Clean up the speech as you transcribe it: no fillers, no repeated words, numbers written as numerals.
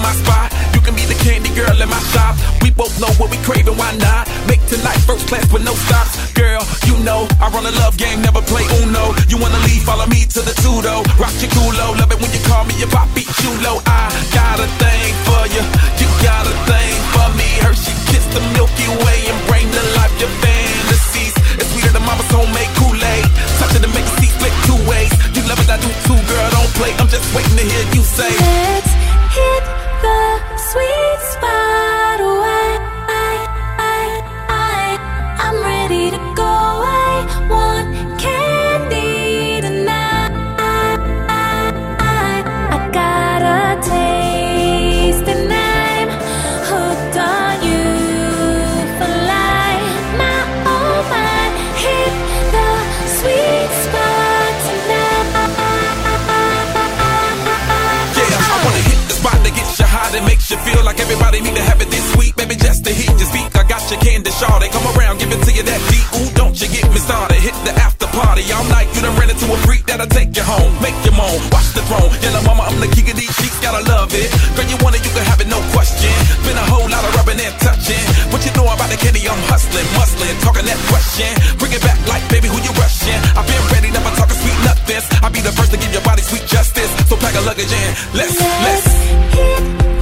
my spot. You can be the candy girl in my shop. We both know what we crave and why not. Make tonight first class with no stops. Girl, you know I run a love game, never play Uno. You wanna leave, follow me to the tudo. Rock your culo, love it when you call me your papi chulo. I got a thing for you, you got a thing for me. Hershey kiss the Milky Way and bring to life your fantasies. It's sweeter than mama's homemade Kool-Aid. Touch it and make the seat split two ways. You love it, I do too, girl, don't play. I'm just waiting to hear you say, let's hit the sweet spot. I'm ready to go. I want candy tonight. I got a taste and I'm hooked on you for life. My oh my, hit the sweet spot tonight. yeah, I wanna hit the spot that gets you high, that makes you feel like everybody need to have it this sweet. Baby, just to hit your speak, I got your candy shawty. Come around, give it to you that deep. Ooh, don't you get me started. Hit the after party all night. You done ran into a freak that'll take you home, make you moan, watch the throne. Yellow mama, I'm the king of these sheets, gotta love it. Girl, you want it, you can have it, no question. Been a whole lot of rubbing and touching. What you know about the candy? I'm hustling, muscling, talking that question. Bring it back like, baby, who you rushing? I've been ready, never talking sweet nothings. I'll be the first to give your body sweet justice. So pack a luggage in, let's hit